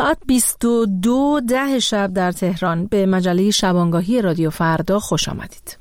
ساعت 22:10 شب در تهران به مجله شبانگاهی رادیو فردا خوش آمدید.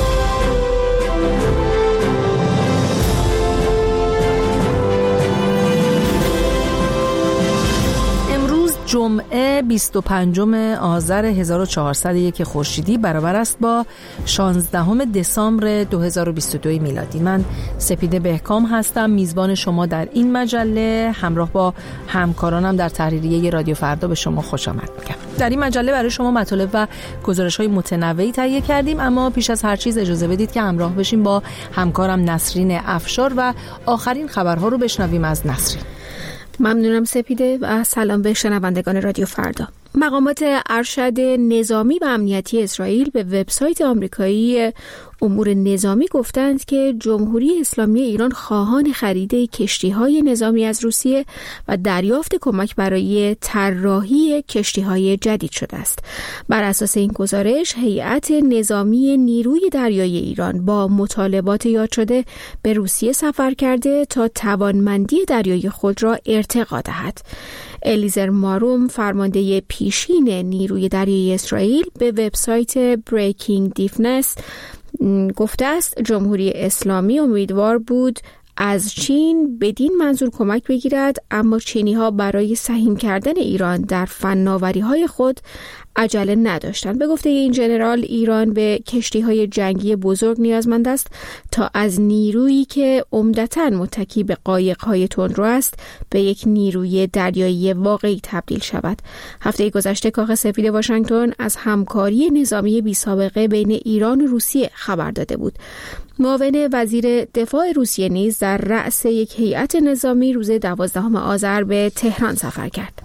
جمعه 25 آذر 1401 خورشیدی برابر است با 16 دسامبر 2022 میلادی. من سپیده بهکام هستم، میزبان شما در این مجله. همراه با همکارانم در تحریریه رادیو فردا به شما خوش آمد میگم. در این مجله برای شما مطالب و گزارش‌های متنوعی تهیه کردیم، اما پیش از هر چیز اجازه بدید که همراه بشیم با همکارم نسرین افشار و آخرین خبرها رو بشنویم از نسرین. ممنونم سپیده و سلام به شنوندگان رادیو فردا. مقامات ارشد نظامی و امنیتی اسرائیل به وبسایت آمریکایی امور نظامی گفتند که جمهوری اسلامی ایران خواهان خرید کشتی‌های نظامی از روسیه و دریافت کمک برای طراحی کشتی‌های جدید شده است. بر اساس این گزارش، هیئت نظامی نیروی دریایی ایران با مطالبات یاد شده به روسیه سفر کرده تا توانمندی دریایی خود را ارتقا دهد. الیزر ماروم، فرمانده پیشین نیروی دریایی اسرائیل، به وبسایت بریکینگ دیفنس گفته است جمهوری اسلامی امیدوار بود از چین بدین منظور کمک بگیرد، اما چینی‌ها برای سهیم کردن ایران در فناوری‌های خود عجله نداشتند. به گفته این ژنرال، ایران به کشتی‌های جنگی بزرگ نیازمند است تا از نیرویی که عمدتاً متکی به قایق‌های تندرو است به یک نیروی دریایی واقعی تبدیل شود. هفته گذشته کاخ سفید واشنگتن از همکاری نظامی بی‌سابقه بین ایران و روسیه خبر داده بود. معاون وزیر دفاع روسیه نیز در رأس یک هیئت نظامی روز 12 آذر به تهران سفر کرد.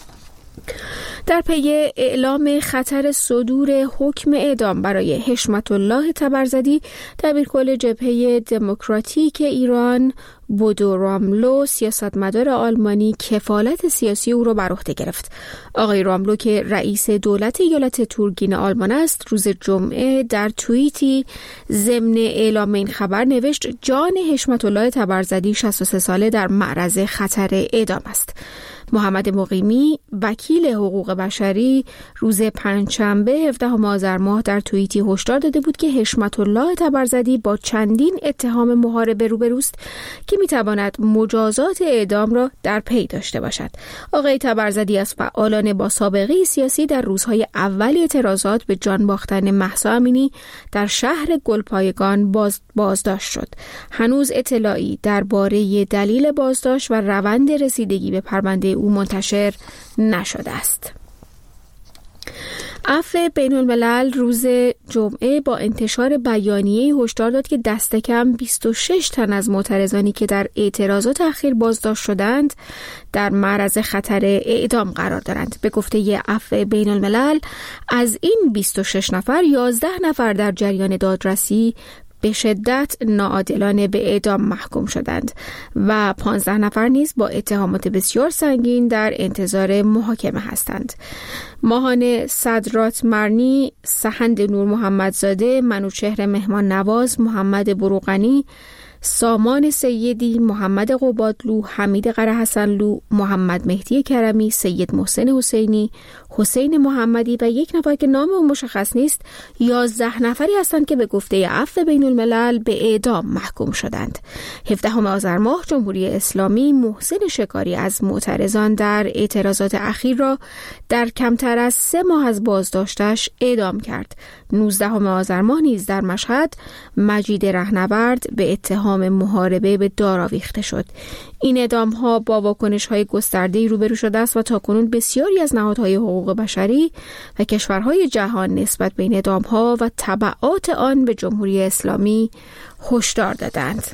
در پی اعلام خطر صدور حکم اعدام برای حشمت الله تبرزدی، دبیرکل جبهه دموکراتیک ایران بودو راملو، سیاستمدار آلمانی، کفالت سیاسی او را بر عهده گرفت. آقای راملو که رئیس دولت ایالت تورگین آلمان است، روز جمعه در توییتی ضمن اعلام این خبر نوشت جان حشمت الله تبرزدی 63 ساله در معرض خطر اعدام است. محمد مقیمی، وکیل حقوق بشری، روز پنجشنبه 17 آذر ماه در توییتی هشدار داده بود که حشمت الله تبرزدی با چندین اتهام محاربه روبروست که میتواند مجازات اعدام را در پی داشته باشد. آقای تبرزدی از فعالان با سابقه سیاسی در روزهای اول اعتراضات به جان باختن مهسا امینی در شهر گلپایگان بازداشت شد. هنوز اطلاعی درباره دلیل بازداشت و روند رسیدگی به پرونده او منتشر نشده است. عفو بین الملل روز جمعه با انتشار بیانیه‌ای هشدار داد که دست کم 26 تن از معترضانی که در اعتراضات اخیر بازداشت شدند در معرض خطر اعدام قرار دارند. به گفته عفو بین الملل، از این 26 نفر 11 نفر در جریان دادرسی به شدت ناعادلانه به اعدام محکوم شدند و 15 نفر نیز با اتهامات بسیار سنگین در انتظار محاکمه هستند. ماهان صدرات مرنی، سهند نور محمدزاده، منوچهر مهمان نواز، محمد بروقنی، سامان سیدی، محمد قبادلو، حمید قرهحسنلو، محمد مهدی کرمی، سید محسن حسینی، حسین محمدی و یک نفر که نام او مشخص نیست، 11 نفری هستند که به گفته عفو بین الملل به اعدام محکوم شدند. 17 آذر ماه جمهوری اسلامی محسن شکاری از معترضان در اعتراضات اخیر را در کمتر از 3 ماه از بازداشتش اعدام کرد. 19 آذر ماه نیز در مشهد مجید رهنورد به اتهام محاربه به دار آویخته شد. این اعدام‌ها با واکنش‌های گسترده‌ای روبرو شده است و تاکنون بسیاری از نهادهای حقوق بشری و کشورهای جهان نسبت به این اعدام‌ها و تبعات آن به جمهوری اسلامی هشدار دادند.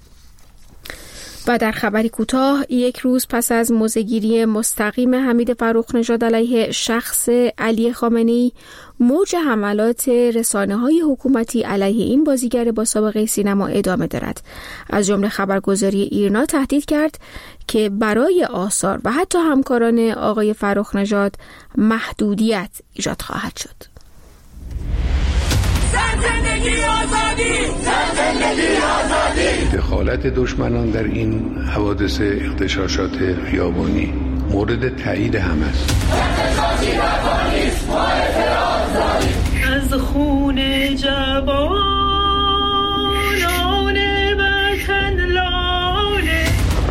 و در خبری کوتاه، یک روز پس از موضع‌گیری مستقیم حمید فرخ‌نژاد علیه شخص علی خامنه‌ای، موج حملات رسانه‌های حکومتی علیه این بازیگر با سابقه سینما ادامه دارد. از جمله خبرگزاری ایرنا تهدید کرد که برای آثار و حتی همکاران آقای فرخ‌نژاد محدودیت ایجاد خواهد شد. دخالت دشمنان در این حوادث اغتشاشات خیابانی مورد تایید همه است. از خون جوانان وطن لاله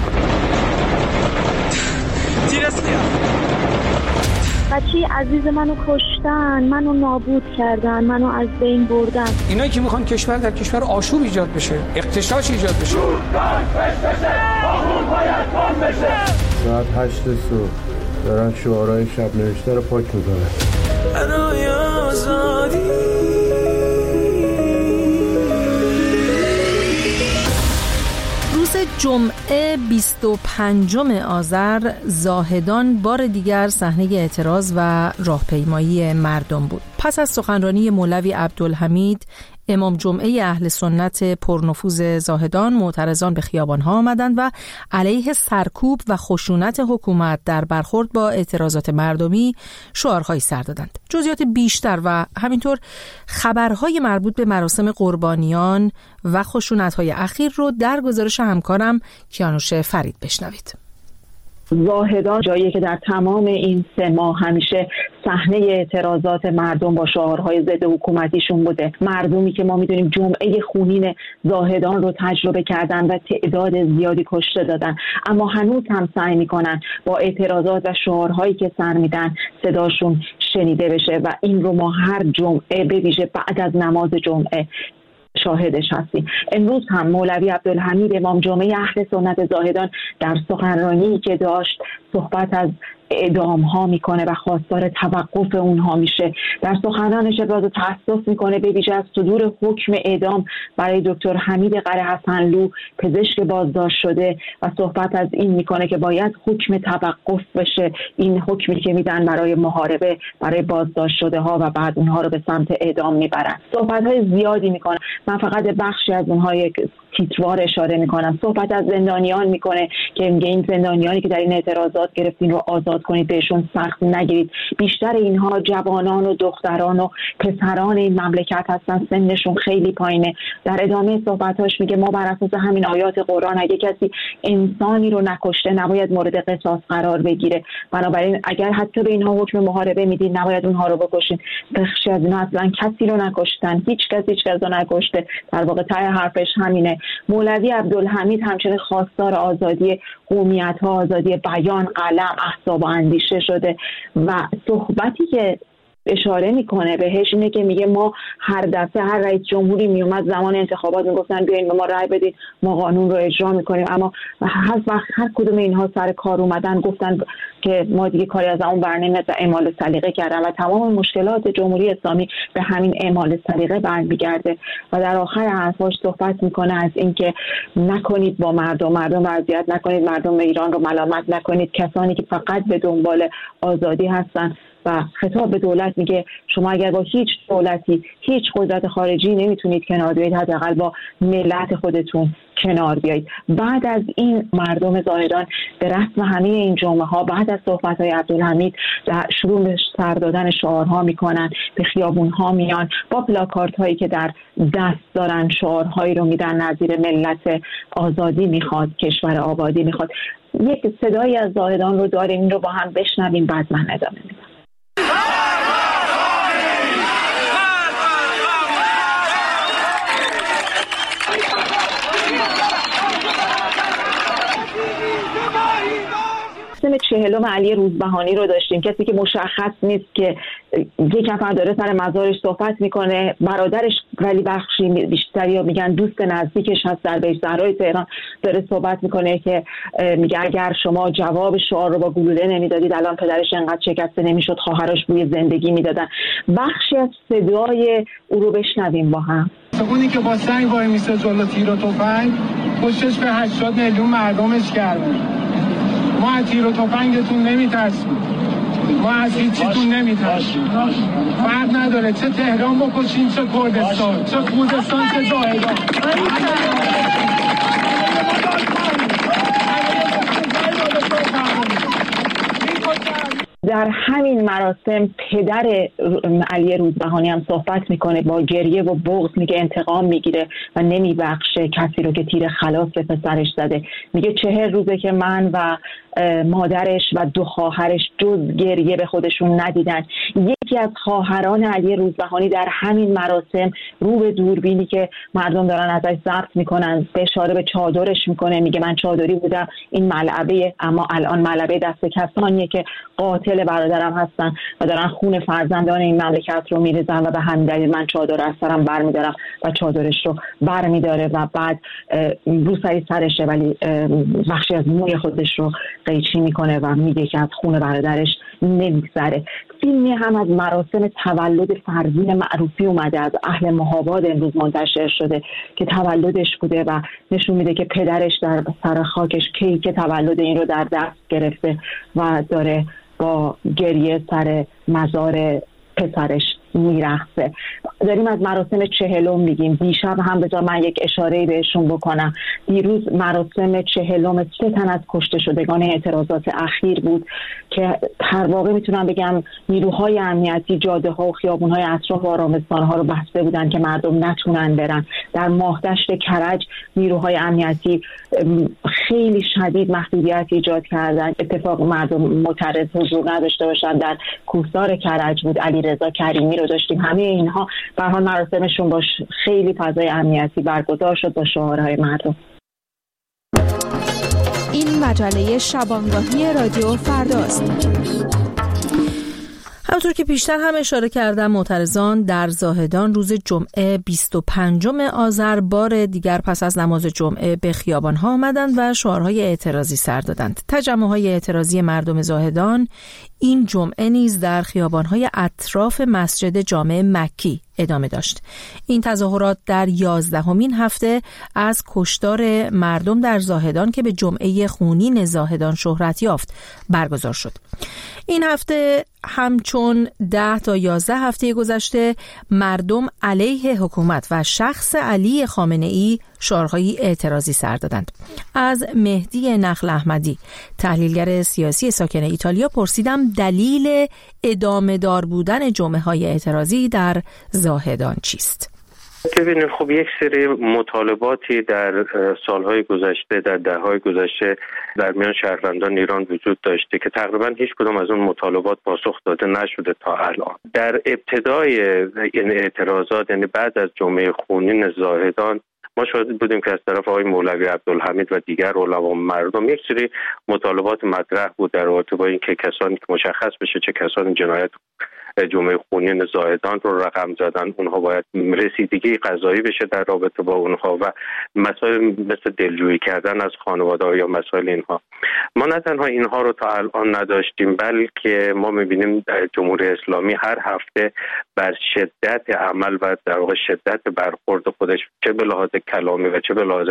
بچه عزیز منو کشتن، منو نابود کردن، منو از بین بردن. اینایی که میخوان کشور در کشور آشوب ایجاد بشه، اغتشاش ایجاد بشه. ساعت 8 صبح دارن شعارهای شب نوشته رو پاک میکنن. برای آزادی. روز جمعه 25 آذر زاهدان بار دیگر صحنه اعتراض و راهپیمایی مردم بود. پس از سخنرانی مولوی عبدالحمید، امام جمعه اهل سنت پرنفوذ زاهدان، معترضان به خیابان‌ها آمدند و علیه سرکوب و خشونت حکومت در برخورد با اعتراضات مردمی شعارهایی سر دادند. جزئیات بیشتر و همینطور خبرهای مربوط به مراسم قربانیان و خشونت‌های اخیر رو در گزارش همکارم کیانوش فرید بشنوید. زاهدان جایی که در تمام این 3 ماه همیشه صحنه اعتراضات مردم با شعارهای ضد حکومتیشون بوده. مردمی که ما میدونیم جمعه خونین زاهدان رو تجربه کردن و تعداد زیادی کشته دادن، اما هنوز هم سعی میکنن با اعتراضات و شعارهایی که سر میدن صداشون شنیده بشه و این رو ما هر جمعه به ویژه بعد از نماز جمعه شاهدش هستیم. امروز هم مولوی عبدالحمید امام جمعه اهل سنت زاهدان در سخنرانی که داشت صحبت از اعدام ها میکنه و خواستار توقف اونها میشه. در سخنرانش ابراز تأسف میکنه به ویژه از صدور حکم اعدام برای دکتر حمید قره حسنلو، پزشک بازداشت شده، و صحبت از این میکنه که باید حکم توقف بشه، این حکمی که میدن برای محاربه برای بازداشت شده ها و بعد اونها رو به سمت اعدام میبرن. صحبت های زیادی میکنه، من فقط بخشی از اونها یک تیتروار اشاره میکنم. صحبت از زندانیان میکنه که میگه این زندانیانی که در این اعتراضات گرفتین رو آزاد کنید، بهشون سخت نگیرید. بیشتر اینها جوانان و دختران و پسران این مملکت هستن، سنشون خیلی پایینه. در ادامه صحبتاش میگه ما بر اساس همین آیات قرآن اگه کسی انسانی رو نکشته نباید مورد قصاص قرار بگیره، بنابراین اگر حتی به اینها حکم محاربه میدید نباید اونها رو بکشین. بخشی از اینا اصلا کسی رو نکشتن، هیچ کس رو نکشته. در واقع ته حرفش همینه. مولوی عبدالحمید همچنین خواستار آزادی قومیت‌ها، آزادی بیان، قلم، احزاب و اندیشه شده و صحبتی که اشاره میکنه بهش اینه که میگه ما هر دفعه هر رئیس جمهوری میومد زمان انتخابات میگفتن بیاین به ما رأی بدید ما قانون رو اجرا میکنیم، اما هر وقت هر کدوم اینها سر کار اومدن گفتن که ما دیگه کاری از اون برنمیاد و اعمال سلیقه کردن و تمام مشکلات جمهوری اسلامی به همین اعمال سلیقه برمیگرده. و در آخر حرفاش صحبت میکنه از اینکه نکنید با مردم اذیت نکنید، مردم ایران رو ملامت نکنید، کسانی که فقط به دنبال آزادی هستن. و خطاب به دولت میگه شما اگر با هیچ دولتی، هیچ قدرت خارجی نمیتونید کنار بیایید، حداقل با ملت خودتون کنار بیایید. بعد از این مردم زاهدان به رسم همه این جمعه ها بعد از صحبت های عبدالحمید شروع به سر دادن شعارها میکنن، به خیابون ها میان با پلاکارت هایی که در دست دارن شعارهایی رو میدن نظیر ملت آزادی میخواد، کشور آبادی میخواد. یک صدایی از زاهدان رو داریم، این رو با هم بشنویم بعد من ادامه میدم. مراسم 40 علی روزبهانی رو داشتیم، کسی که مشخص نیست که یک نفر داره سر مزارش صحبت میکنه، برادرش ولی بخشی بیشتری یا میگن دوست نزدیکش هست در بیت زهرای تهران داره صحبت میکنه که میگه اگر شما جواب شعار رو با گلوله نمیدادید الان پدرش انقدر شکسته نمیشد، خواهرش بوی زندگی میدادن. بخشی از صدای او رو بشنویم با هم. اونی که با سنگ وای میسه جلو تیر و تفنگ پشتش به 80 میلیون مردمش کردن. ما از تیر و تفنگتون نمیترسیم، ما از هیچیتون نمیترسیم. فرق نداره چه تهران بکشیم، چه کردستان، چه خوزستان، چه زاهدان. در همین مراسم پدر علی روزبهانی هم صحبت میکنه، با گریه و بغض میگه انتقام میگیره و نمیبخشه کسی رو که تیر خلاص به پسرش زده. میگه 40 روزه که من و مادرش و 2 خواهرش جز گریه به خودشون ندیدن. یکی از خواهران علی روزبهانی در همین مراسم رو به دوربینی که مردم دارن ازش ضبط میکنن به اشاره به چادرش میکنه، میگه من چادری بودم، این ملعبه، اما الان ملعبه دست کسانیه که قاتل برادرم هستن و دارن خون فرزندان این مملکت رو میریزن و به همین دلیل من چادر از سرم برمیدارم و چادرش رو برمیداره و بعد روسری سرشه ولی بخشی از موی خودش رو قیچی میکنه و میگه که از خون برادرش نمیگذره. فیلمی هم از مراسم تولد فرزین معروفی اومده از اهل مهاباد امروز منتشر شده که تولدش بوده و نشون میده که پدرش در سر خاکش کیک تولد این رو در دست گرفته و داره با گریه سر مزار پسرش میرقصه. داریم از مراسم 40 میگیم. دیشب هم بذار من یک اشاره‌ای بهشون بکنم. دیروز مراسم 40 3 تن از کشته شدگان اعتراضات اخیر بود که در واقع میتونم بگم نیروهای امنیتی جاده‌ها و خیابون‌های اطراف آرامستان‌ها رو بسته بودن که مردم نتونن برن. در ماهدشت کرج نیروهای امنیتی خیلی شدید محدودیت ایجاد کردن. اتفاق مردم معترض حضور نداشته باشن. در کوهسار کرج بود، علیرضا کریمی رو داشتیم. همه اینها به هر حال مراسمشون باش خیلی فضای امنیتی برگزار شد با شعارهای مردم. این مجله شبانگاهی رادیو فرداست. همونطور که پیشتر هم اشاره کردم معترضان در زاهدان روز جمعه 25 آذر بار دیگر پس از نماز جمعه به خیابان‌ها آمدند و شعارهای اعتراضی سر دادند. تجمع‌های اعتراضی مردم زاهدان این جمعه نیز در خیابان‌های اطراف مسجد جامع مکی ادامه داشت. این تظاهرات در 11مین هفته از کشتار مردم در زاهدان که به جمعه خونین زاهدان شهرت یافت برگزار شد. این هفته همچون 10 تا 11 هفته گذشته مردم علیه حکومت و شخص علی خامنه‌ای شعارهای اعتراضی سر دادند. از مهدی نخل احمدی تحلیلگر سیاسی ساکن ایتالیا پرسیدم دلیل ادامه دار بودن جمعه‌های اعتراضی در زاهدان چیست؟ ببینید خب یک سری مطالباتی در سالهای گذشته در دهه‌های گذشته در میان شهروندان ایران وجود داشته که تقریبا هیچ کدام از اون مطالبات پاسخ داده نشده تا الان. در ابتدای این اعتراضات یعنی بعد از جمعه خونین زاهدان ما شاهد بودیم که از طرف آقای مولوی عبدالحمید و دیگر علما مردم یک سری مطالبات مطرح بود در رابطه با اینکه کسانی که مشخص بشه چه کسانی جنایت جمعه خونین زاهدان رو رقم زدن اونها باید رسیدگی قضایی بشه در رابطه با اونها و مسائل مثل دلجویی کردن از خانواده یا مسائل اینها. ما نه تنها اینها رو تا الان نداشتیم بلکه ما می‌بینیم جمهوری اسلامی هر هفته بر شدت عمل و در واقع شدت برخورد خودش چه به لحاظ کلامی و چه به لحاظ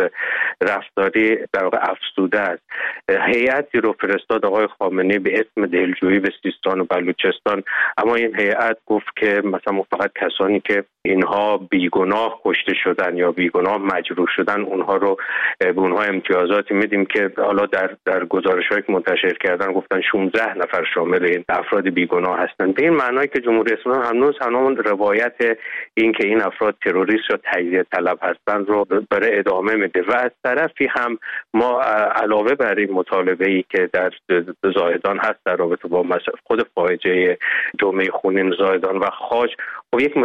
رفتاری در واقع افسوده است. هیئتی رو فرستاد آقای خامنه‌ای به اسم دلجویی به سیستان و بلوچستان، اما این هیئت گفت که مثلا فقط کسانی که اینها بیگناه کشته شدن یا بیگناه مجروح شدن اونها رو به اونها امتیازاتی میدیم که حالا در گزارش‌هایی که منتشر کردن گفتن 16 نفر شامل این افراد بیگناه هستند. به این معنی که جمهوری اسلامی هنوز همون روایت این که این افراد تروریست یا تجزیه طلب هستند رو برای ادامه میده و از طرفی هم ما علاوه بر این مطالبه‌ای که در زاهدان هست در رابطه با خود فاجعه جمعه خونین زاهدان و خاج و یک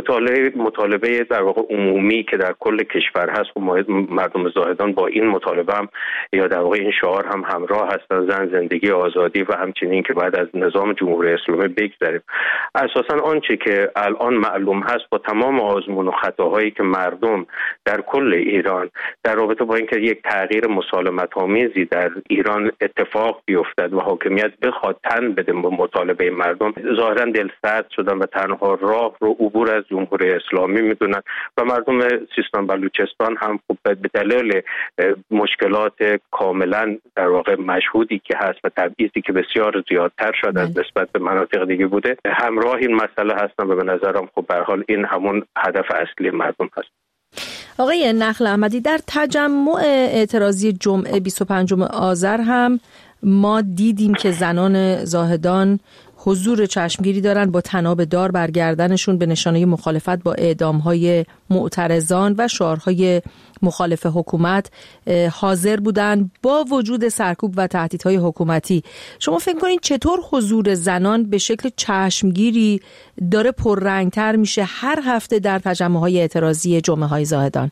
مطالبه در واقع عمومی که در کل کشور هست و مردم زاهدان با این مطالبه هم یا در واقع این شعار هم همراه هستن، زن، زندگی، آزادی و همچنین که بعد از نظام جمهوری اسلامی بگذریم. اساساً آنچه که الان معلوم هست با تمام آزمون و خطاهایی که مردم در کل ایران در رابطه با اینکه یک تغییر مسالمت‌آمیزی در ایران اتفاق بیفتد و حاکمیت بخواد تن بده به مطالبه مردم، ظاهراً دلسرد شدن و تنها راه رو عبور از جمهوری اسلامی میدونن و مردم سیستان بلوچستان هم خب به دلیل مشکلات کاملا در واقع مشهودی که هست و تبعیضی که بسیار زیادتر شد از نسبت به مناطق دیگه بوده همراه این مسئله هستن و به نظرم خب به هر حال این همون هدف اصلی مردم هست. آقای نخل احمدی، در تجمع اعتراضی جمعه 25 آذر هم ما دیدیم که زنان زاهدان حضور چشمگیری دارن با طناب دار بر گردنشون به نشانه مخالفت با اعدام‌های معترضان و شعارهای مخالف حکومت حاضر بودن با وجود سرکوب و تهدیدهای حکومتی. شما فکر کنید چطور حضور زنان به شکل چشمگیری داره پررنگتر میشه هر هفته در تجمع‌های اعتراضی جمعه‌های زاهدان؟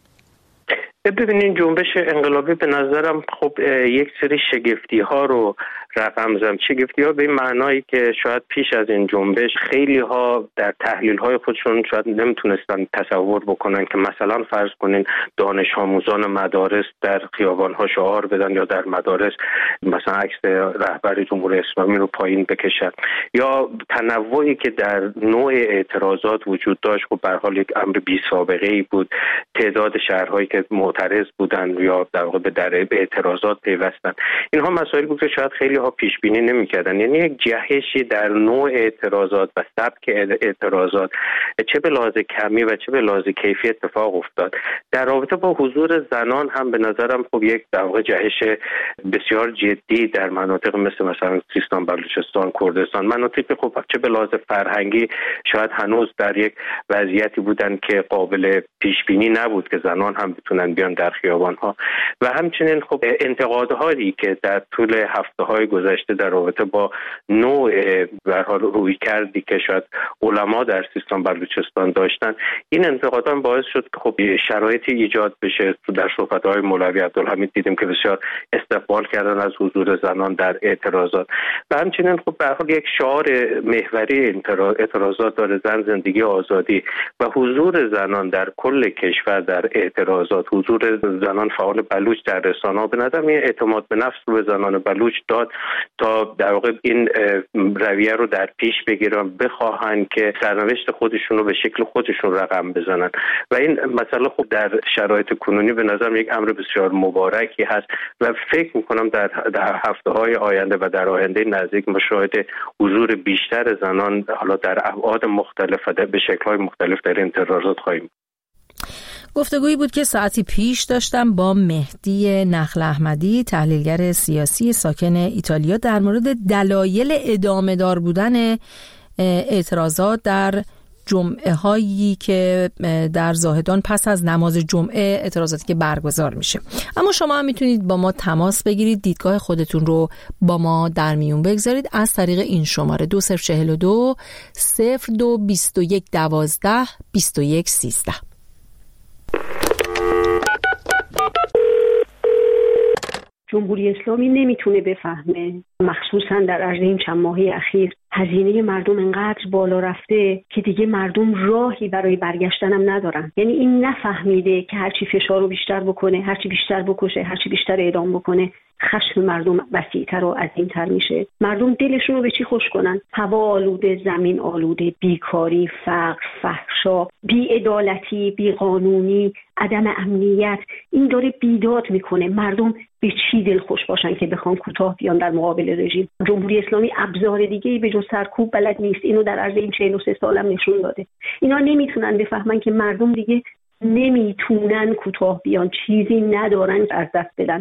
ببینین جنبش انقلابی به نظرم خب یک سری شگفتی ها رو رقم زدن. شگفتی ها به این معنایی که شاید پیش از این جنبش خیلی ها در تحلیل های خودشون شاید نمیتونستن تصور بکنن که مثلا فرض کنین دانش آموزان مدارس در خیابان ها شعار بدن یا در مدارس مثلا عکس رهبر جمهوری اسلامی رو پایین بکشن، یا تنوعی که در نوع اعتراضات وجود داشت. خب به هر حال یک امر بی سابقه ای بود. تعداد شهرهایی که معترض بودن یا در واقع به اعتراضات پیوستن، اینها مسائلی بود که شاید خیلی ها پیش بینی نمی‌کردن. یعنی یک جهشی در نوع اعتراضات و سبک اعتراضات چه به لحاظ کمی و چه به لحاظ کیفی اتفاق افتاد. در رابطه با حضور زنان هم به نظرم خب یک در واقع جهش بسیار جدی در مناطق مثلا سیستان، بلوچستان، کردستان، مناطقی خب چه به لحاظ فرهنگی شاید هنوز در یک وضعیتی بودن که قابل پیش بینی نبود که زنان هم بتونن بیان در خیابان‌ها. و همچنین خب انتقادهایی که در طول هفته‌های گذشته در رابطه با نوع به هر حال رویکردی که شاید علما در سیستان بلوچستان داشتن، این انتقادها باعث شد که خب شرایطی ایجاد بشه. در صحبت‌های مولوی عبدالحمید دیدیم که بسیار استقبال کردن از حضور زنان در اعتراضات. و همچنین خب به هر حال یک شعار محوری اعتراضات داره، زن، زندگی، آزادی، و حضور زنان در کل کشور در اعتراضات، حضور زنان فعال بلوچ در رسانه‌ها به نظر میاد اعتماد به نفس رو به زنان بلوچ داد تا در واقع این رویه رو در پیش بگیرن، بخواهن که سرنوشت خودشون رو به شکل خودشون رقم بزنن. و این مسئله خب در شرایط کنونی به نظر یک امر بسیار مبارکی هست و فکر میکنم در هفته‌های آینده و در آینده نزدیک مشاهد حضور بیشتر زنان حالا در ابعاد مختلف و به شکل‌های مختلف در این اعتراضات خواهیم. گفتگویی بود که ساعتی پیش داشتم با مهدی نخل احمدی، تحلیلگر سیاسی ساکن ایتالیا، در مورد دلایل ادامه دار بودن اعتراضات در جمعه هایی که در زاهدان پس از نماز جمعه اعتراضاتی که برگزار میشه. اما شما هم میتونید با ما تماس بگیرید، دیدگاه خودتون رو با ما در میون بگذارید از طریق این شماره 2042 02 21 12 21 13. جمهوری اسلامی نمیتونه بفهمه، مخصوصا در عرض این چند ماهه اخیر هزینه مردم انقدر بالا رفته که دیگه مردم راهی برای برگشتن هم ندارن. یعنی این نفهمیده که هرچی فشار رو بیشتر بکنه، هرچی بیشتر بکشه، هرچی بیشتر اعدام بکنه، خشم مردم وسیع‌تر و عظیم‌تر میشه. مردم دلشون رو به چی خوش کنن؟ هوا آلوده، زمین آلوده، بیکاری، فقر، فحشا، بی‌عدالتی، بی‌قانونی، عدم امنیت، این داره بیداد میکنه. مردم به چی دل خوش باشن که بخوان کوتاه بیان در مقابل رژیم؟ جمهوری اسلامی ابزار دیگه‌ای به جز سرکوب بلد نیست. اینو در عرض این 43 سالم نشون داده. اینا نمیتونن بفهمن که مردم دیگه نمیتونن کوتاه بیان، چیزی ندارن از دست بدن.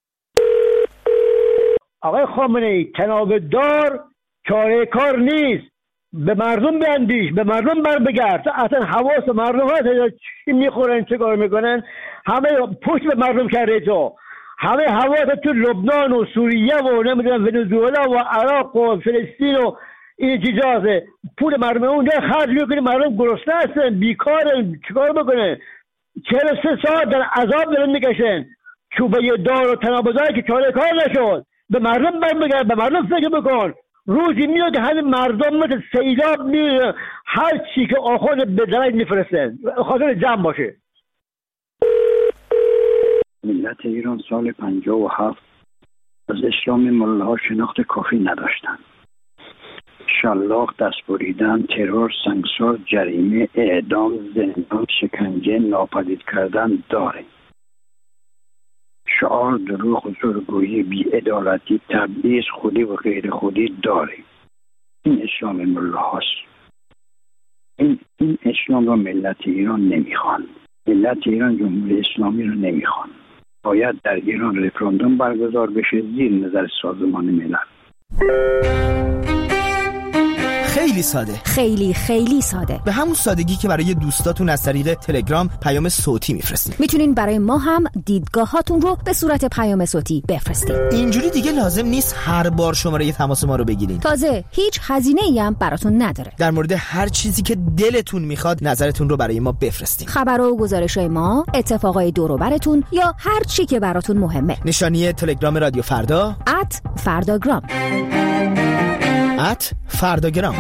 آقای خامنه‌ای، طناب دار چاره کار نیست. به مردم بیندیش، به مردم بر بگرد. اصلا حواس مردم هست چی میخورن، چه کار میکنن، همه پشت به مردم کرده. تو همه حواس تو لبنان و سوریه و نمیدونم ونزوئلا و عراق و فلسطین و این چیزاست. پول مردم اون ده خرج میکنه، مردم گرسنه هستن، بیکارن، چیکار بکنه؟ 43 ساعت در عذاب دارن میکشن. چوبه دار و طناب دار که چاره کار نشد. به مردم برمیگرد، به مردم فکر بکن. روزی میاد همین مردم مثل سیلاب میره، هر چی که آخوند به درج میفرستن خاطر جمع باشه. ملت ایران سال 57 از اسلام ملاها شناخت کافی نداشتند. شلاق، دست بریدن، ترور، سنگسار، جریمه، اعدام، زندان، شکنجه، ناپدید کردن داره. شعار، دروغ، زورگویی، بی‌عدالتی، تبعیض، خودی و غیر خودی داره. این اسلام ملاهاست. این اسلام را ملت ایران نمیخوان. ملت ایران جمهوری اسلامی را نمیخوان. باید در ایران رفراندوم برگزار بشه زیر نظر سازمان ملل. خیلی ساده، خیلی خیلی ساده، به همون سادگی که برای دوستاتون از طریق تلگرام پیام صوتی میفرستین. میتونین برای ما هم دیدگاهاتون رو به صورت پیام صوتی بفرستین. اینجوری دیگه لازم نیست هر بار شماره تماس ما رو بگیرین. تازه هیچ هزینه‌ای هم براتون نداره. در مورد هر چیزی که دلتون میخواد نظرتون رو برای ما بفرستین. خبر و گزارش‌های ما، اتفاقای دور و براتون یا هر چی که براتون مهمه. نشانی تلگرام رادیو فردا @فرداگرام. فرداگرام.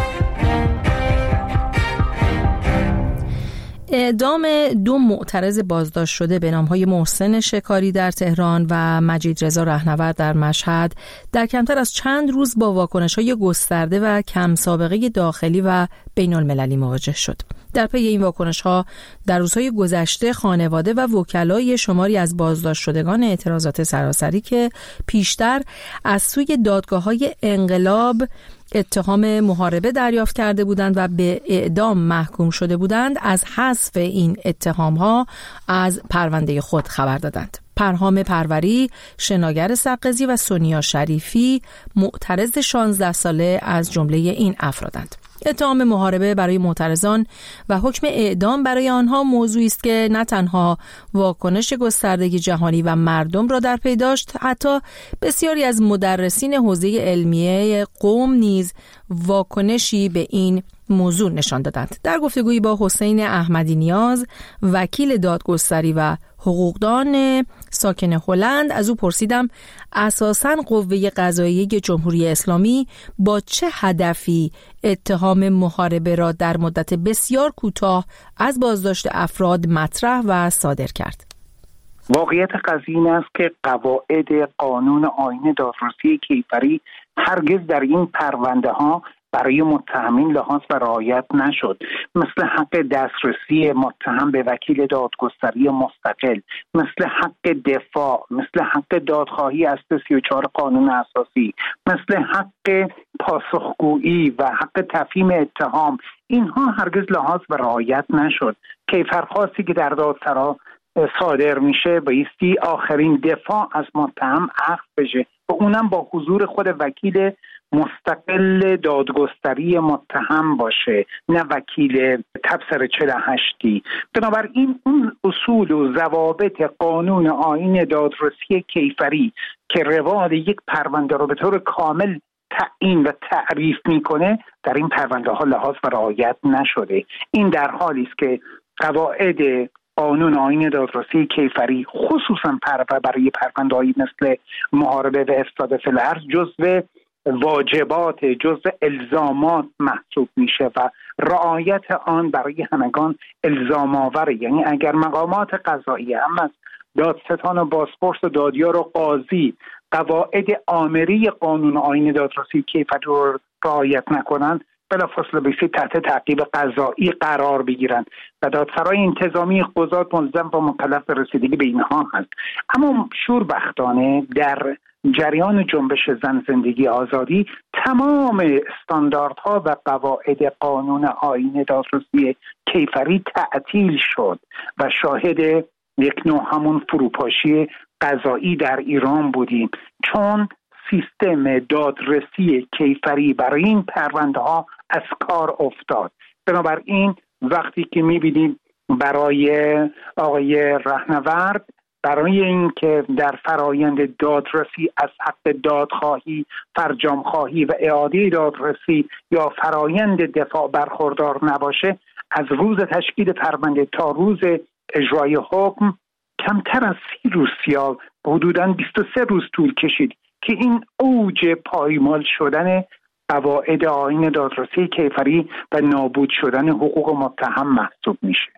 اعدام 2 معترض بازداشت شده به نام‌های محسن شکاری در تهران و مجید رضا رهنورد در مشهد در کمتر از چند روز با واکنش‌های گسترده و کم سابقه داخلی و بین‌المللی مواجه شد. در پی این واکنش‌ها در روزهای گذشته خانواده و وکلای شماری از بازداشت شدگان اعتراضات سراسری که پیشتر از سوی دادگاه‌های انقلاب اتهام محاربه دریافت کرده بودند و به اعدام محکوم شده بودند، از حذف این اتهام‌ها از پرونده خود خبر دادند. پرهام پروری، شناگر سقزی و سونیا شریفی معترض 16 ساله از جمله این افرادند. اتهام محاربه برای معترضان و حکم اعدام برای آنها موضوعی است که نه تنها واکنش گستردگی جهانی و مردم را در پی داشت، حتی بسیاری از مدرسین حوزه علمیه قم نیز واکنشی به این موضوع نشان دادند. در گفتگویی با حسین احمدی نیاز، وکیل دادگستری و حقوقدان ساکن هلند، از او پرسیدم اساساً قوه قضاییه جمهوری اسلامی با چه هدفی اتهام محاربه را در مدت بسیار کوتاه از بازداشت افراد مطرح و صادر کرد. واقعیت قضیه این است که قواعد قانون آیین دادرسی کیفری هرگز در این پرونده ها برای متهمین لحاظ و رعایت نشد، مثل حق دسترسی متهم به وکیل دادگستری مستقل، مثل حق دفاع، مثل حق دادخواهی از 34 قانون اساسی، مثل حق پاسخگویی و حق تفهیم اتهام. اینها هرگز لحاظ و رعایت نشد. کیفرخواستی که در دادسرا صادر میشه بایستی آخرین دفاع از متهم اخذ بشه و اونم با حضور خود وکیل مستقل دادگستری متهم باشه، نه وکیل تبصره 48. بنابراین اون اصول و ضوابط قانون آیین دادرسی کیفری که روال یک پرونده رو به طور کامل تعیین و تعریف میکنه در این پرونده ها لحاظ و رعایت نشده. این در حالی است که قواعد قانون آیین دادرسی کیفری خصوصا برای پرونده‌ای مثل محاربه و افساد فی الارض جزو واجبات، جزء الزامات محسوب میشه و رعایت آن برای همگان الزام آوره. یعنی اگر مقامات قضاییه هم از دادستان و بازپرس و دادیار و قاضی قواعد آمری قانون آیین دادرسی کیفری رو رعایت نکنند، بلافاصله بایستی تحت تعقیب قضایی قرار بگیرند و دادسرای انتظامی قضات ملزم و مکلف به رسیدگی به اینها هست. اما شوربختانه در جریان جنبش زن زندگی آزادی تمام استانداردها و قواعد قانون آیین دادرسی کیفری تعطیل شد و شاهد یک نوع همون فروپاشی قضایی در ایران بودیم، چون سیستم دادرسی کیفری برای این پرونده ها از کار افتاد. بنابراین وقتی که می‌بینیم برای آقای رهنورد، برای این که در فرایند دادرسی از حق دادخواهی، فرجامخواهی و اعاده دادرسی یا فرایند دفاع برخوردار نباشه، از روز تشکیل پرونده تا روز اجرای حکم کمتر از 30 روز یا حدوداً 23 روز طول کشید که این اوج پایمال شدن قواعد آیین دادرسی کیفری و نابود شدن حقوق متهم محسوب میشه.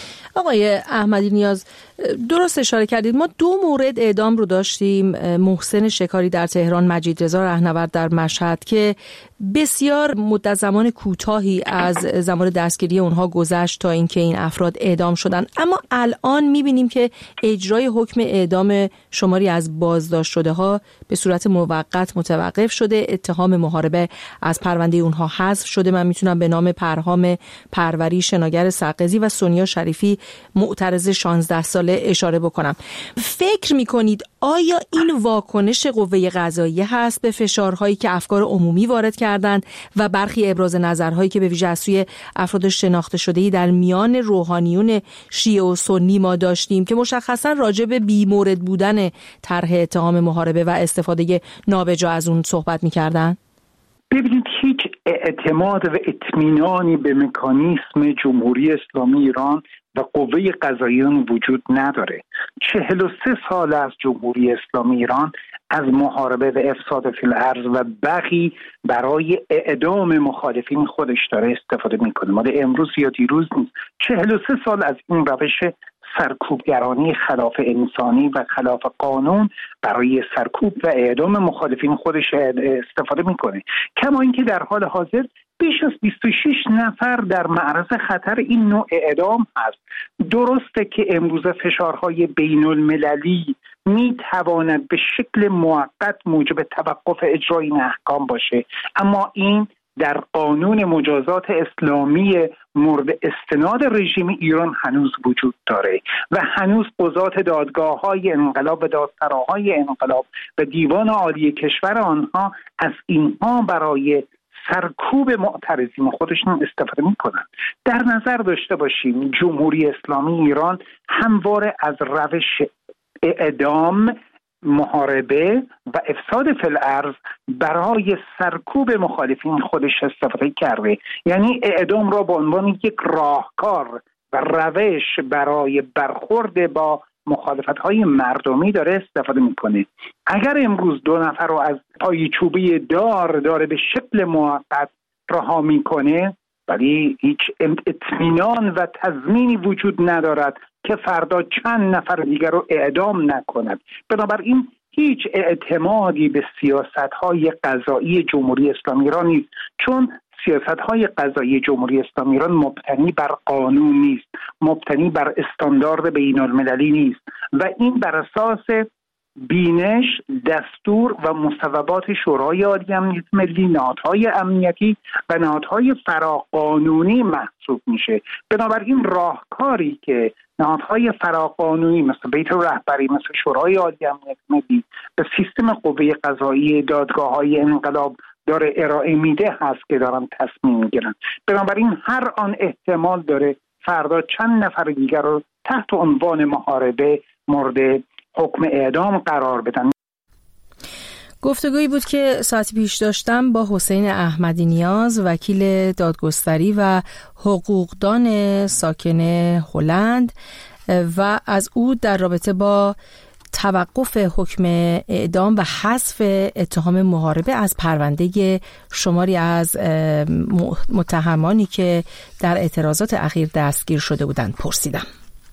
آقای احمدی نیاز، درست اشاره کردید، ما 2 مورد اعدام رو داشتیم، محسن شکاری در تهران، مجید رضا رهنورد در مشهد، که بسیار مدت زمان کوتاهی از زمان دستگیری اونها گذشت تا اینکه این افراد اعدام شدن. اما الان می‌بینیم که اجرای حکم اعدام شماری از بازداشت شده ها به صورت موقت متوقف شده، اتهام محاربه از پرونده اونها حذف شده. من میتونم به نام پرهام پروری، شناگر سقزی و سونیا شریفی معترض 16 ساله اشاره بکنم. فکر میکنید آیا این واکنش قوه قضاییه هست به فشارهایی که افکار عمومی وارد کردند و برخی ابراز نظرهایی که به ویژه از سوی افراد شناخته شده‌ای در میان روحانیون شیعه و سنی ما داشتیم که مشخصا راجع به بی‌مورد بودن طرح اتهام محاربه و استفاده نابجا از اون صحبت می‌کردن؟ ببینید، هیچ اعتماد و اطمینانی به مکانیسم جمهوری اسلامی ایران و قوه قضاییه وجود نداره. 43 سال از جمهوری اسلامی ایران از محاربه و افساد فی الارض و بغی برای اعدام مخالفین خودش داره استفاده میکنه. مال امروز یا دیروز نیست. 43 سال از این روش سرکوبگرانی خلاف انسانی و خلاف قانون برای سرکوب و اعدام مخالفین خودش استفاده میکنه. کما اینکه در حال حاضر بیش از 26 نفر در معرض خطر این نوع اعدام هست. درسته که امروز فشارهای بین المللی میتواند به شکل موقت موجب توقف اجرای این احکام باشه، اما این در قانون مجازات اسلامی مورد استناد رژیم ایران هنوز وجود داره و هنوز قضات دادگاه‌های انقلاب و دادسراهای انقلاب و دیوان عالی کشور آنها از اینها برای سرکوب معترضین خودشون استفاده میکنن. در نظر داشته باشیم جمهوری اسلامی ایران همواره از روش اعدام، محاربه و افساد فی الارض برای سرکوب مخالفین خودش استفاده کرده. یعنی اعدام را به عنوان یک راهکار و روش برای برخورد با مخالفت‌های مردمی داره استفاده میکنه. اگر امروز 2 نفر رو از پای چوبی داره به شکل موقت رها میکنه، ولی هیچ اطمینان و تضمینی وجود ندارد که فردا چند نفر دیگر رو اعدام نکند. بنابراین هیچ اعتمادی به سیاست‌های قضایی جمهوری اسلامی ایران نیست، چون سیاست‌های قضایی جمهوری اسلامی ایران مبتنی بر قانون نیست، مبتنی بر استاندارد بین‌المللی نیست و این بر اساس بینش، دستور و مصوبات شورای عالی امنیت ملی، نهادهای امنیتی و نهادهای فراقانونی محسوب میشه. بنابراین راهکاری که نهادهای فراقانونی مثل بیت رهبری، مثل شورای عالی امنیت ملی به سیستم قوه قضاییه، دادگاه‌های انقلاب داره ارائه میده هست که دارن تصمیم میگیرن. بنابراین هر آن احتمال داره فردا چند نفر دیگر رو تحت عنوان محاربه مورد حکم اعدام قرار بدن. گفتگویی بود که ساعتی پیش داشتم با حسین احمدی نیاز، وکیل دادگستری و حقوقدان ساکن هلند، و از او در رابطه با توقف حکم اعدام و حذف اتهام محاربه از پرونده شماری از متهمانی که در اعتراضات اخیر دستگیر شده بودند پرسیدم.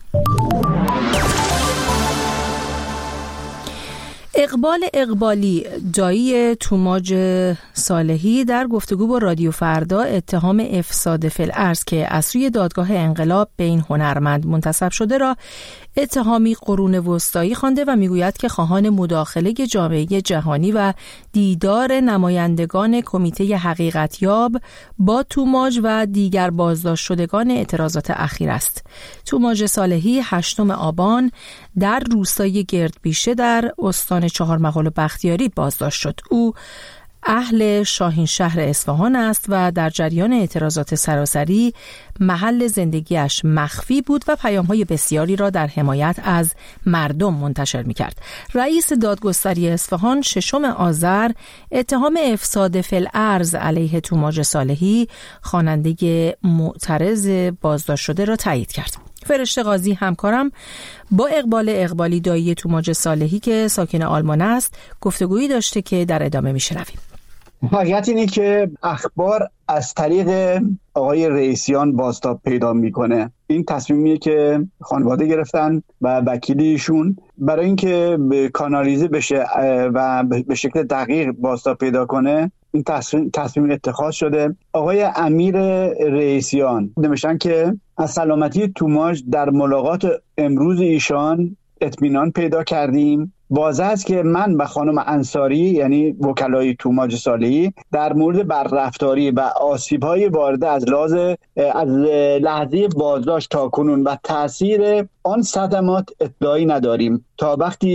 اقبال اقبالی، دایی توماج صالحی، در گفتگو با رادیو فردا اتهام افساد فی الارض که از سوی دادگاه انقلاب به این هنرمند منتسب شده را اتهامی قرون وسطایی خوانده و میگوید که خواهان مداخله جامعه جهانی و دیدار نمایندگان کمیته حقیقتیاب با توماج و دیگر بازداشت شدگان اعتراضات اخیر است. توماج صالحی 8 آبان در روستای گردبیشه در استان چهارمحال و بختیاری بازداشت شد. او اهل شاهین شهر اصفهان است و در جریان اعتراضات سراسری محل زندگیش مخفی بود و پیام‌های بسیاری را در حمایت از مردم منتشر می‌کرد. رئیس دادگستری اصفهان 6 آذر اتهام افساد فی الارض علیه توماج صالحی، خواننده معترض بازداشت شده، را تایید کرد. فرشته قاضی همکارم با اقبال اقبالی، دایی توماج صالحی که ساکن آلمان است، گفتگویی داشته که در ادامه میشنویم. حقیقت اینه که اخبار از طریق آقای رئیسیان بازتاب پیدا میکنه. این تصمیمیه که خانواده گرفتن و وکیلیشون برای اینکه کانالیزه بشه و به شکل دقیق بازتاب پیدا کنه، این تصمیم اتخاذ شده. آقای امیر رئیسیان نوشتن که از سلامتی توماج در ملاقات امروز ایشان اطمینان پیدا کردیم. واضح است که من و خانم انصاری، یعنی وکلای توماج صالحی، در مورد بدرفتاری و آسیب‌های وارده از لحظه بازداشت تا کنون و تاثیر آن صدمات اطلاعی نداریم تا وقتی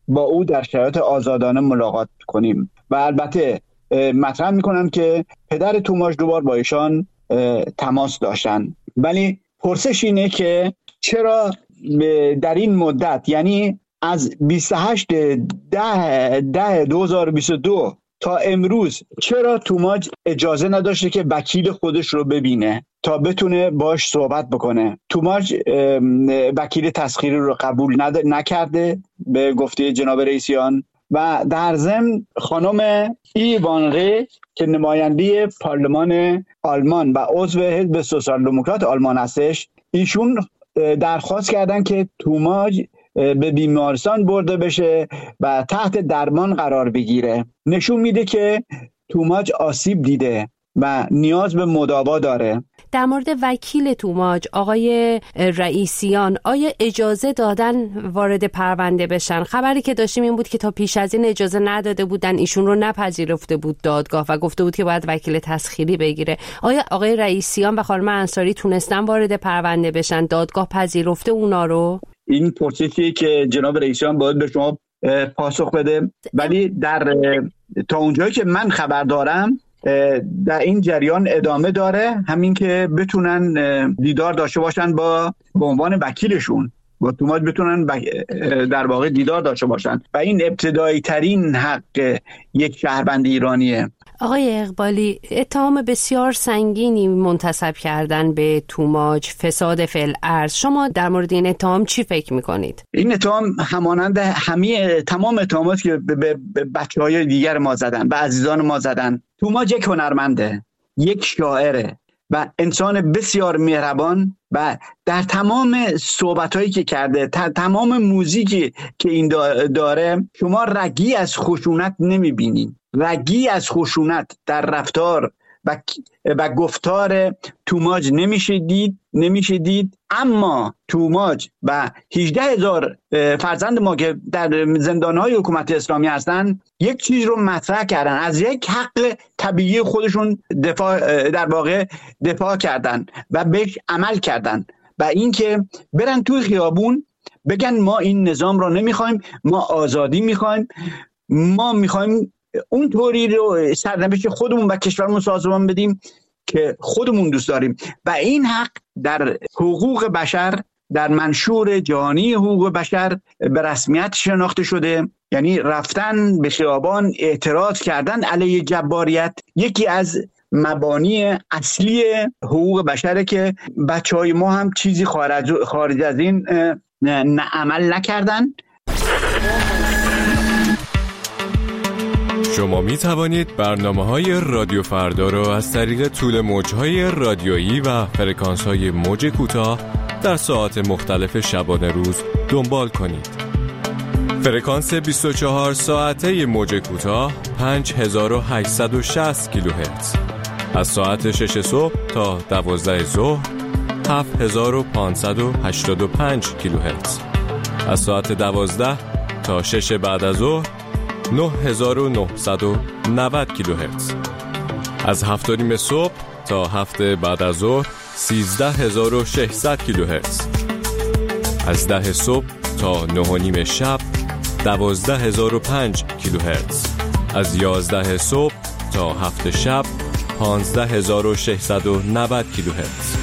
با او در شرایط آزادانه ملاقات کنیم. و البته مطرح میکنم که پدر توماژ دوبار با ایشان تماس داشتن، ولی پرسش اینه که چرا در این مدت، یعنی از 28/10/2022 تا امروز، چرا توماژ اجازه نداشته که وکیل خودش رو ببینه تا بتونه باش صحبت بکنه؟ توماژ وکیل تسخیری رو قبول نکرده به گفته جناب رئیسیان. و در ضمن خانم ایوان ری که نماینده پارلمان آلمان و عضو حزب سوسیال دموکرات آلمان هستش، ایشون درخواست کردن که توماژ به بیمارستان برده بشه و تحت درمان قرار بگیره. نشون میده که توماژ آسیب دیده و نیاز به مداوا داره. در مورد وکیل توماژ آقای رئیسیان، آیا اجازه دادن وارد پرونده بشن؟ خبری که داشتیم این بود که تا پیش از این اجازه نداده بودن، ایشون رو نپذیرفته بود دادگاه و گفته بود که باید وکیل تسخیری بگیره. آیا آقای رئیسیان و خانم انصاری تونستن وارد پرونده بشن؟ دادگاه پذیرفته اونا رو؟ این پرسشی که جناب رئیسیان باید به شما پاسخ بده، ولی تا اونجایی که من خبر دارم در این جریان ادامه داره، همین که بتونن دیدار داشته باشن به عنوان وکیلشون، با توماژ بتونن در واقع دیدار داشته باشن و این ابتدایی ترین حق یک شهروند ایرانیه. آقای اقبالی، اتهام بسیار سنگینی منتسب کردن به توماژ، فساد فی الارض. شما در مورد این اتهام چی فکر میکنید؟ این اتهام همانند تمام اتهاماتی که به بچه‌های دیگر ما زدن، به عزیزان ما زدن. توماژ یک هنرمنده، یک شاعره و انسان بسیار مهربان و در تمام صحبت‌هایی که کرده، تمام موزیکی که این داره، شما رگی از خشونت نمی‌بینید. رگی از خشونت در رفتار و گفتار توماژ نمیشه دید. اما توماژ و 18,000 فرزند ما که در زندان‌های حکومت اسلامی هستن یک چیز رو مطرح کردن، از یک حق طبیعی خودشون دفاع کردن و بهش عمل کردن، و اینکه برن توی خیابون بگن ما این نظام رو نمیخوایم، ما آزادی میخوایم، ما میخوایم اون طوری رو سرنوشت خودمون و کشورمون سازمان بدیم که خودمون دوست داریم. و این حق در حقوق بشر، در منشور جهانی حقوق بشر به رسمیت شناخته شده. یعنی رفتن به خیابان، اعتراض کردن علیه جباریت یکی از مبانی اصلی حقوق بشره که بچهای ما هم چیزی خارج از این عمل نکردن. شما می توانید برنامه‌های رادیو فردا را از طریق طول موج‌های رادیویی و فرکانس‌های موج کوتاه در ساعات مختلف شبانه روز دنبال کنید. فرکانس 24 ساعته موج کوتاه 5860 کیلوهرتز. از ساعت 6 صبح تا 12 ظهر 7585 کیلوهرتز. از ساعت 12 تا 6 بعد از ظهر 9990 کیلوهرتز. از 7:30 صبح تا 7 بعد از ظهر 13600 کیلوهرتز. از 10 صبح تا 9:30 شب 12005 کیلوهرتز. از 11 صبح تا 7 شب 15690 کیلوهرتز.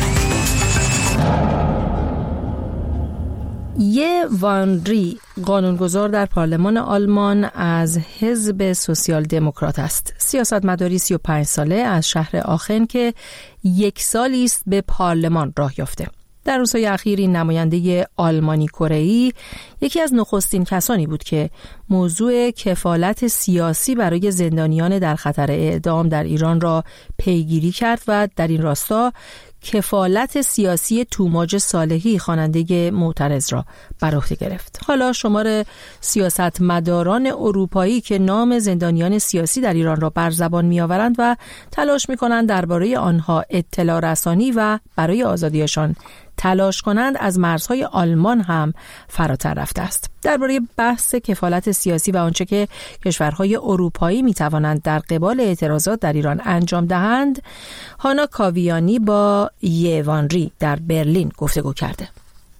یه وان ری قانونگذار در پارلمان آلمان از حزب سوسیال دموکرات است. سیاستمداری 35 ساله از شهر آخن که 1 سالی است به پارلمان راه یافته. در روزهای اخیر این نماینده آلمانی کره‌ای یکی از نخستین کسانی بود که موضوع کفالت سیاسی برای زندانیان در خطر اعدام در ایران را پیگیری کرد و در این راستا کفالت سیاسی توماژ صالحی خواننده معترض را بر عهده گرفت. حالا شمار سیاستمداران اروپایی که نام زندانیان سیاسی در ایران را بر زبان می‌آورند و تلاش می‌کنند درباره آنها اطلاع رسانی و برای آزادیشان تلاش کنند از مرزهای آلمان هم فراتر رفته است. درباره بحث کفالت سیاسی و آنچه که کشورهای اروپایی می‌توانند در قبال اعتراضات در ایران انجام دهند، هانا کاویانی با یه وان ری در برلین گفتگو کرده.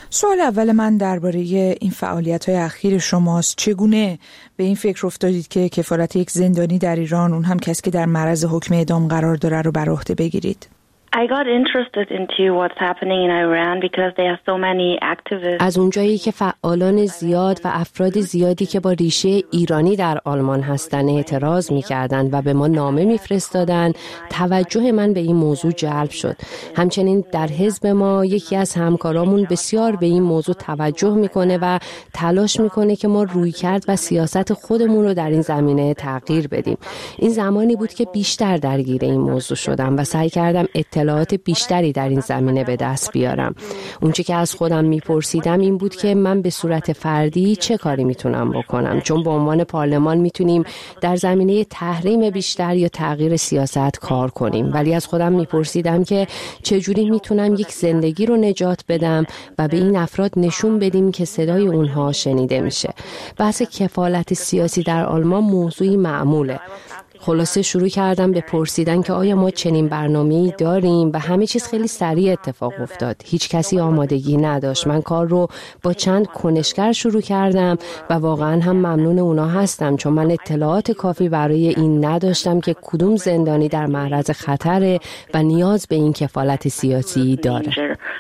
سوال اول من درباره این فعالیت‌های اخیر شماست. چگونه به این فکر افتادید که کفالت یک زندانی در ایران، اون هم کسی که در معرض حکم اعدام قرار داره، رو بر عهده بگیرید؟ I got interested into what's happening in Iran because there are so many activists. از اونجایی که فعالان زیاد و افراد زیادی که با ریشه ایرانی در آلمان هستن اعتراض می‌کردند و به ما نامه می‌فرستادن، توجه من به این موضوع جلب شد. همچنین در حزب ما یکی از همکارامون بسیار به این موضوع توجه می‌کنه و تلاش می‌کنه که ما رویکرد و سیاست خودمون رو در این زمینه تغییر بدیم. این زمانی بود که بیشتر درگیر این موضوع شدم و سعی کردم اطلاعات بیشتری در این زمینه به دست بیارم. اونچه که از خودم میپرسیدم این بود که من به صورت فردی چه کاری میتونم بکنم، چون به عنوان پارلمان میتونیم در زمینه تحریم بیشتر یا تغییر سیاست کار کنیم، ولی از خودم میپرسیدم که چجوری میتونم یک زندگی رو نجات بدم و به این افراد نشون بدیم که صدای اونها شنیده میشه. بحث کفالت سیاسی در آلمان موضوعی معموله. خلاصه شروع کردم به پرسیدن که آیا ما چنین برنامه‌ای داریم و همه چیز خیلی سریع اتفاق افتاد. هیچ کسی آمادگی نداشت. من کار رو با چند کنشگر شروع کردم و واقعا هم ممنون اونا هستم، چون من اطلاعات کافی برای این نداشتم که کدوم زندانی در معرض خطره و نیاز به این کفالت سیاسی داره.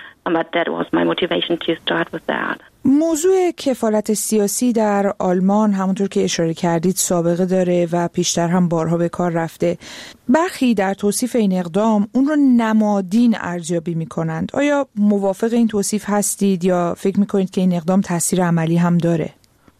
موضوع کفالت سیاسی در آلمان همونطور که اشاره کردید سابقه داره و پیشتر هم بارها به کار رفته. برخی در توصیف این اقدام اون رو نمادین ارزیابی میکنند. آیا موافق این توصیف هستید یا فکر میکنید که این اقدام تاثیر عملی هم داره؟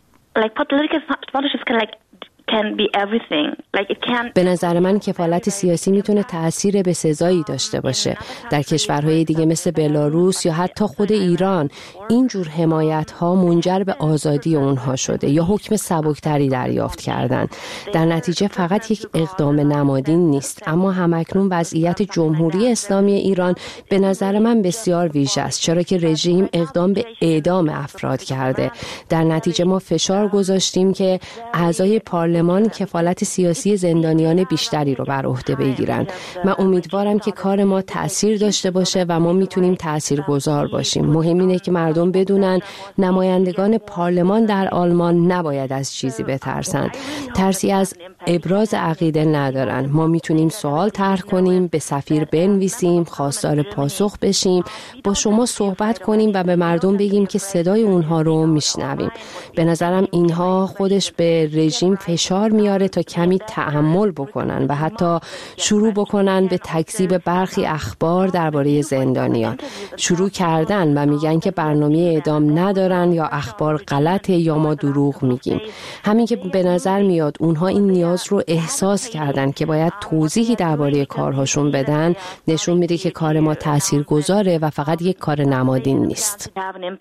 به نظر من کفالت سیاسی میتونه تأثیر بسزایی داشته باشه. در کشورهای دیگه مثل بلاروس یا حتی خود ایران اینجور حمایت ها منجر به آزادی اونها شده یا حکم سبکتری دریافت کردن. در نتیجه فقط یک اقدام نمادین نیست، اما همکنون وضعیت جمهوری اسلامی ایران به نظر من بسیار ویژه است، چرا که رژیم اقدام به اعدام افراد کرده. در نتیجه ما فشار گذاشتیم که اعضای پارلمان کفالت سیاسی زندانیان بیشتری رو بر عهده بگیرن. من امیدوارم که کار ما تأثیر داشته باشه و ما میتونیم تأثیرگذار باشیم. مهم اینه که مردم بدونن نمایندگان پارلمان در آلمان نباید از چیزی بترسن. ترسی از ابراز عقیده ندارن. ما میتونیم سوال طرح کنیم، به سفیر بنویسیم، خواستار پاسخ بشیم، با شما صحبت کنیم و به مردم بگیم که صدای اونها رو میشنویم. به نظرم اینها خودش به رژیم فشار میاره تا کمی تأمل بکنن و حتی شروع بکنن به تکذیب برخی اخبار درباره زندانیان. شروع کردن و میگن که برنامه اعدام ندارن یا اخبار غلطه یا ما دروغ میگیم. همین که به نظر میاد اونها این نیاز رو احساس کردن که باید توضیحی درباره کارهاشون بدن، نشون میده که کار ما تاثیرگذاره و فقط یک کار نمادین نیست.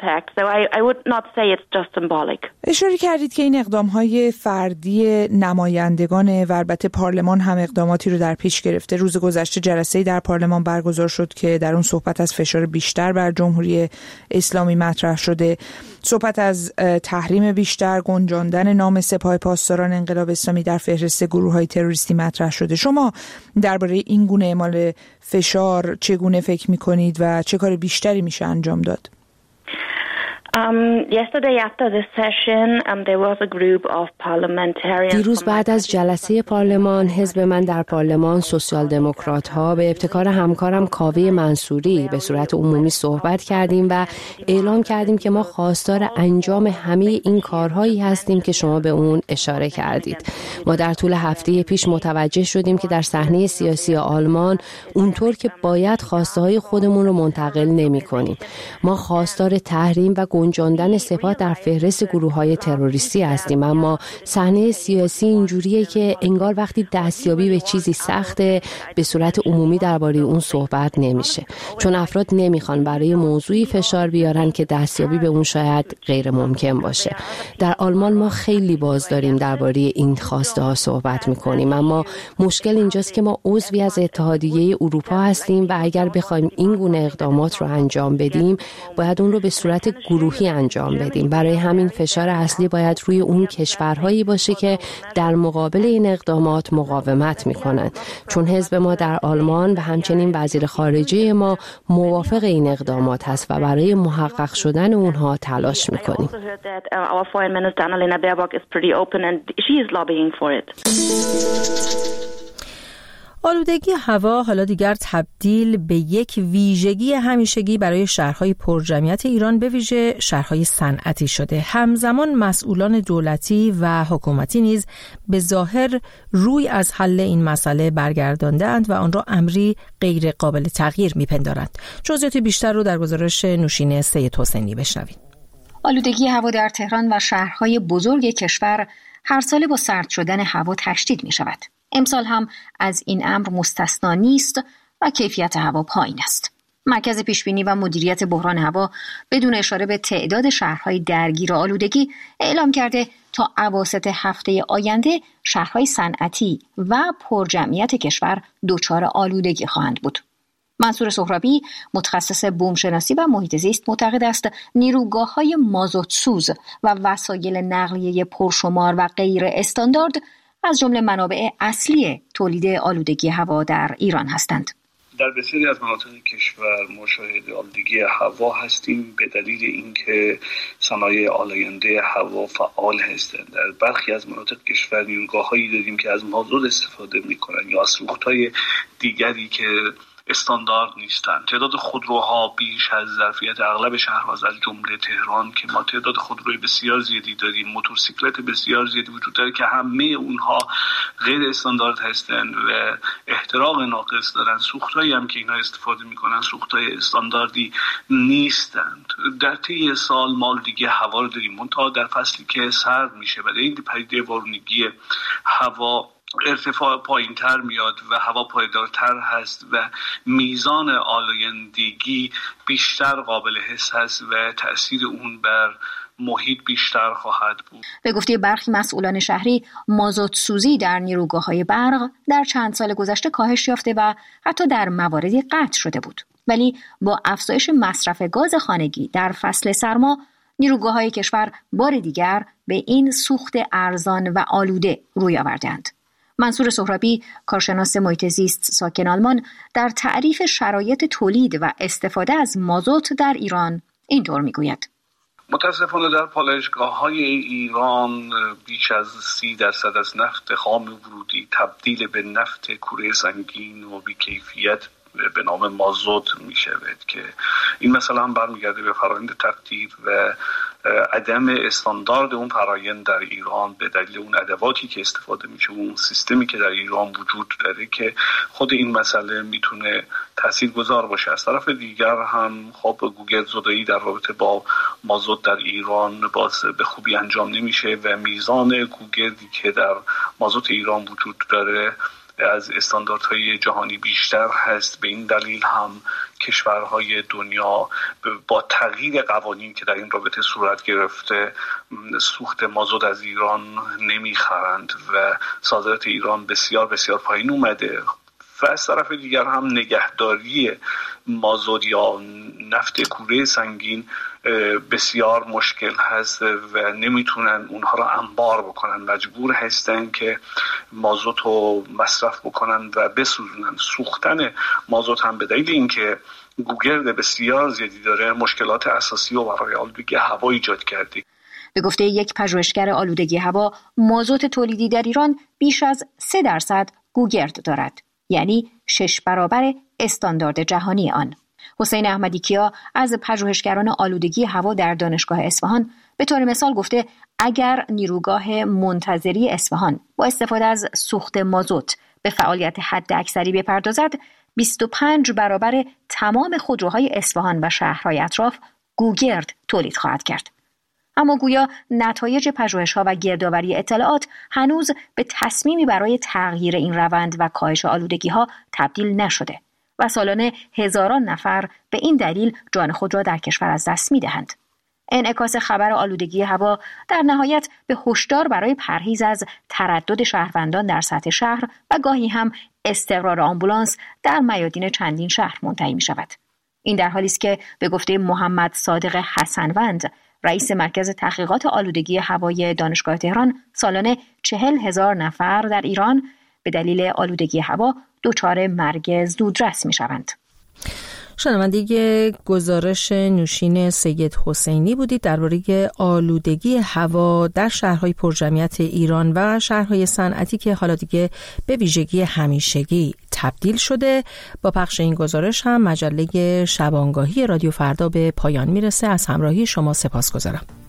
اشاره کردید که این اقدام‌های فردی نمایندگان و البته پارلمان هم اقداماتی رو در پیش گرفته. روز گذشته جلسه‌ای در پارلمان برگزار شد که در اون صحبت از فشار بیشتر بر جمهوری اسلامی مطرح شده، صحبت از تحریم بیشتر، گنجاندن نام سپاه پاسداران انقلاب اسلامی در فهرست گروه‌های تروریستی مطرح شده. شما درباره این گونه اعمال فشار چگونه فکر می‌کنید و چه کار بیشتری میشه انجام داد؟ دیروز بعد از جلسه پارلمان، حزب من در پارلمان، سوسیال دموکرات ها به ابتکار همکارم کاوه منصوری به صورت عمومی صحبت کردیم و اعلام کردیم که ما خواستار انجام همه این کارهایی هستیم که شما به اون اشاره کردید. ما در طول هفته پیش متوجه شدیم که در صحنه سیاسی آلمان اونطور که باید خواسته های خودمون رو منتقل نمی کنیم. ما خواستار تحریم و گنجاندن سپاه در فهرست گروه‌های تروریستی هستیم، اما صحنه سیاسی اینجوریه که انگار وقتی دستیابی به چیزی سخته به صورت عمومی درباره اون صحبت نمیشه، چون افراد نمیخوان برای موضوعی فشار بیارن که دستیابی به اون شاید غیر ممکن باشه. در آلمان ما خیلی باز داریم درباره این خواسته ها صحبت میکنیم، اما مشکل اینجاست که ما عضوی از اتحادیه اروپا هستیم و اگر بخوایم این گونه اقدامات رو انجام بدیم باید اون رو به صورت گروه گروهی انجام بدیم. برای همین فشار اصلی باید روی اون کشورهایی باشه که در مقابل این اقدامات مقاومت میکنند، چون حزب ما در آلمان و همچنین وزیر خارجه ما موافق این اقدامات هست و برای محقق شدن اونها تلاش میکنیم. آلودگی هوا حالا دیگر تبدیل به یک ویژگی همیشگی برای شهرهای پرجمعیت ایران، به ویژه شهرهای صنعتی شده. همزمان مسئولان دولتی و حکومتی نیز به ظاهر روی از حل این مسئله برگردانده‌اند و آن را امری غیر قابل تغییر می‌پندارند. جزئیات بیشتر رو در گزارش نوشین سید حسینی بشنوید. آلودگی هوا در تهران و شهرهای بزرگ کشور هر ساله با سرد شدن هوا تشدید می‌شود. امسال هم از این امر مستثنا نیست و کیفیت هوا پایین است. مرکز پیشبینی و مدیریت بحران هوا بدون اشاره به تعداد شهرهای درگیر آلودگی اعلام کرده تا اواسط هفته آینده شهرهای صنعتی و پرجمعیت کشور دچار آلودگی خواهند بود. منصور سهرابی، متخصص بومشناسی و محیط زیست، معتقد است نیروگاه‌های مازوتسوز و وسایل نقلیه پرشمار و غیر استاندارد از جمله منابع اصلی تولید آلودگی هوا در ایران هستند. در بسیاری از مناطق کشور ما شاهد آلودگی هوا هستیم به دلیل اینکه صنایع آلاینده هوا فعال هستند. در برخی از مناطق کشور نیروگاه‌هایی داریم که از مازوت استفاده می‌کنند یا از سوخت‌های دیگری که استاندارد نیستند. تعداد خودروها بیش از ظرفیت اغلب شهرها از جمله تهران که ما تعداد خودروی بسیار زیادی داریم، موتورسیکلت بسیار زیادی وجود داره که همه اونها غیر استاندارد هستند و احتراق ناقص دارند. سوختایی هم که اینا استفاده میکنن سوختای استانداردی نیستند. در طی سال ما آلودگی هوا رو داریم، منتها در فصلی که سرد میشه و این پدیده وارونگی هوا ارتفاع پایین‌تر میاد و هوا پایدارتر هست و میزان آلایندگی بیشتر قابل حس هست و تأثیر اون بر محیط بیشتر خواهد بود. به گفته برخی مسئولان شهری، مازوت سوزی در نیروگاه‌های برق در چند سال گذشته کاهش یافته و حتی در مواردی قطع شده بود. ولی با افزایش مصرف گاز خانگی در فصل سرما، نیروگاه‌های کشور بار دیگر به این سوخت ارزان و آلوده روی آوردند. منصور سهرابی، کارشناس محیط زیست ساکن آلمان، در تعریف شرایط تولید و استفاده از مازوت در ایران اینطور میگوید: متاسفانه در پالایشگاه‌های ایران بیش از 30% از نفت خام ورودی تبدیل به نفت کوره سنگین و بی‌کیفیت به نام مازوت می شود که این مثلا هم برمیگرده به فرآیند تقطیر و عدم استاندارد اون فرآیند در ایران به دلیل اون ادواتی که استفاده میشه و اون سیستمی که در ایران وجود داره که خود این مسئله میتونه تاثیرگذار باشه. از طرف دیگر هم خب گوگل زدایی در رابطه با مازوت در ایران باز به خوبی انجام نمیشه و میزان گوگلی که در مازوت ایران وجود داره از استانداردهای جهانی بیشتر هست. به این دلیل هم کشورهای دنیا با تغییر قوانین که در این رابطه صورت گرفته سوخت مازوت از ایران نمیخرند و صادرات ایران بسیار بسیار پایین اومده. و از طرف دیگر هم نگهداری مازوت یا نفت کوره سنگین بسیار مشکل هست و نمیتونن اونها را انبار بکنن، مجبور هستن که مازوت رو مصرف بکنن و بسوزونن. سوختن مازوت هم به دلیل اینکه گوگرد بسیار زیادی داره مشکلات اساسی و برای آلودگی هوا ایجاد کرده. به گفته یک پژوهشگر آلودگی هوا، مازوت تولیدی در ایران بیش از 3% گوگرد دارد، یعنی 6 برابر استاندارد جهانی آن. حسین احمدی کیا از پژوهشگران آلودگی هوا در دانشگاه اصفهان به طور مثال گفته اگر نیروگاه منتظری اصفهان با استفاده از سوخت مازوت به فعالیت حداکثری بپردازد، 25 برابر تمام خودروهای اصفهان و شهرهای اطراف گوگرد تولید خواهد کرد. اما گویا نتایج پژوهش‌ها و گردآوری اطلاعات هنوز به تصمیمی برای تغییر این روند و کاهش آلودگی‌ها تبدیل نشده و سالانه هزاران نفر به این دلیل جان خود را در کشور از دست می‌دهند. انعکاس خبر آلودگی هوا در نهایت به هشدار برای پرهیز از تردد شهروندان در سطح شهر و گاهی هم استقرار آمبولانس در میادین چندین شهر منتهی می‌شود. این در حالی است که به گفته محمد صادق حسنوند، رئیس مرکز تحقیقات آلودگی هوای دانشگاه تهران، سالانه 40,000 نفر در ایران به دلیل آلودگی هوا دچار مرگ زودرس می‌شوند. شنونده گزارش نوشین سید حسینی بودید درباره آلودگی هوا در شهرهای پرجمعیت ایران و شهرهای صنعتی که حالا دیگه به ویژگی همیشگی تبدیل شده. با پخش این گزارش هم مجله شبانگاهی رادیو فردا به پایان میرسه. از همراهی شما سپاسگزارم.